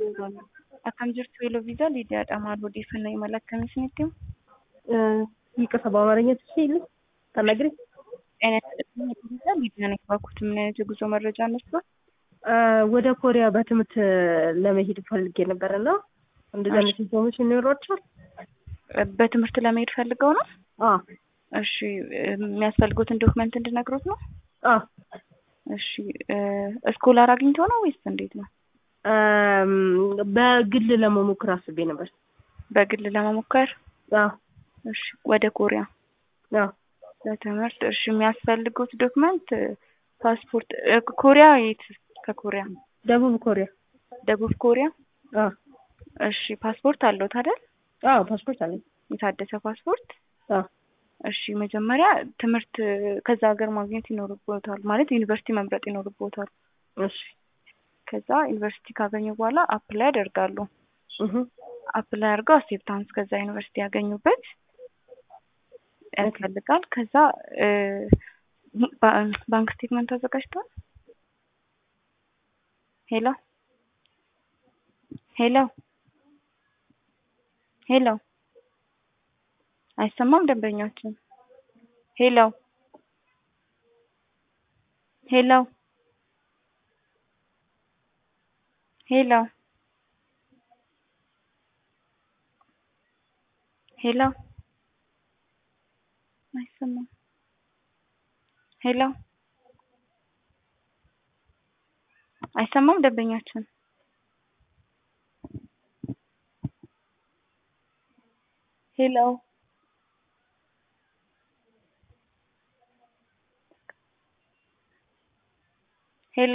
Akkam jirtu Yellow Visa Lidiyaadha maal odeeffannoo imala akkamiitiin itti himu? ይቅርታ በአማርኛ ትችይልኝ ተናግሪ ሊዲያን የባኩት ምን አይነት የጉዞ መረጃ ነበር? ወደ ኮሪያ በትምህርት ለመሄድ ፈልጌ ነበርና እንደዛ አይነት ኢንፎርሜሽን ይኖራችኋል? በትምህርት ለመሄድ ፈልገው ነው? እሺ የሚያስፈልጉትን ዶክመንት እንድነግሩት ነው? እሺ ስኮላር አግኝተው ነው ወይስ እንዴት ነው? በግል ለመሞከር አስቤ ነበር። በግል ለመሞከር? እሺ ወደ ኮሪያ ለትምህርት እሺ የሚያስፈልጉት ዶክመንት ፓስፖርት ኮሪያ የት ከኮሪያ? ደቡብ ኮሪያ። ደቡብ ኮሪያ? እሺ ፓስፖርት አለዎት አይደል? ፓስፖርት አለኝ። የታደሰ ፓስፖርት? እሺ መጀመሪያ ትምህርት ከዛ ሀገር ማግኘት ይኖርቦታል ማለት ዩኒቨርሲቲ መምረጥ ይኖርቦታል። እሺ ከዛ ዩኒቨርሲቲ ካገኙ በኋላ አፕላይ ያደርጋሉ። አፕላይ አድርገው አክሴፕታንስ ከዛ ዩኒቨርሲቲ ያገኙበት ያስፈልጋል። ከዛ ባንክ ስቴትመንት አዘጋጅቷል? ሄሎ ሄሎ ሄሎ አይሰማም ደንበኛችን? ሄሎ ሄሎ ሄሎ ሄሎ አይሰማም? ሄሎ አይሰማም ደንበኛችን? ሄሎ ሄሎ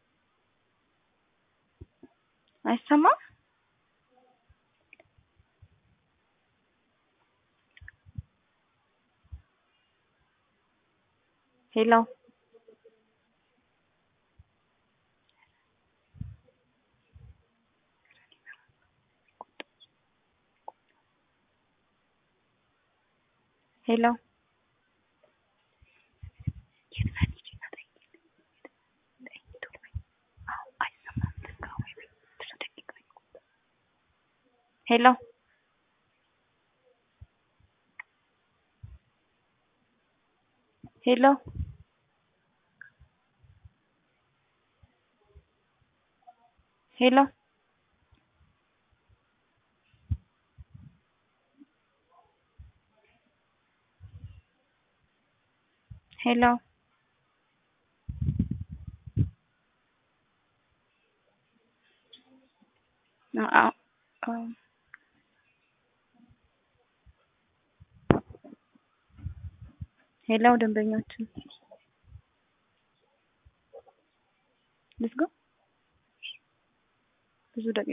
አይሰማም? ሄሎ ሄሎ ሄሎ ሄሎ ሄሎ ሄሎ ሄሎ ደንበኛችን ልዝጋ ብዙ ደቂቃ